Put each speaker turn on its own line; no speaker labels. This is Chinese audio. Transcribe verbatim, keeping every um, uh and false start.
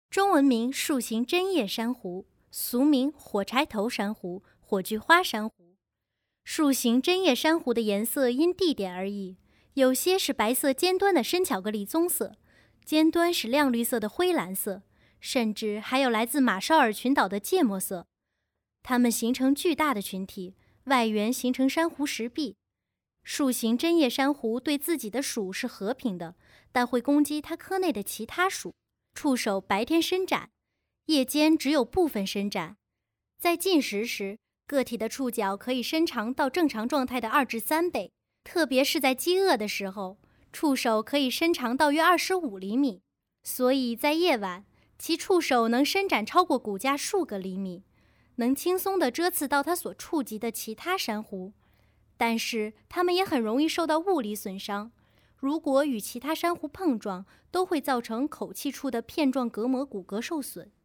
中文名树形针叶珊瑚，俗名火柴头珊瑚、火炬花珊瑚。树形针叶珊瑚的颜色因地点而异，有些是白色尖端的深巧克力棕色，尖端是亮绿色的灰蓝色，甚至还有来自马绍尔群岛的芥末色。它们形成巨大的群体，外缘形成珊瑚石壁。树形针叶珊瑚对自己的属是和平的，但会攻击它科内的其他属。触手白天伸展，夜间只有部分伸展。在进食时，个体的触角可以伸长到正常状态的二至三倍，特别是在饥饿的时候，触手可以伸长到约二十五厘米。所以在夜晚，其触手能伸展超过骨架数个厘米，能轻松地遮刺到它所触及的其他珊瑚。但是它们也很容易受到物理损伤。如果与其他珊瑚碰撞，都会造成口器处的片状隔膜骨骼受损。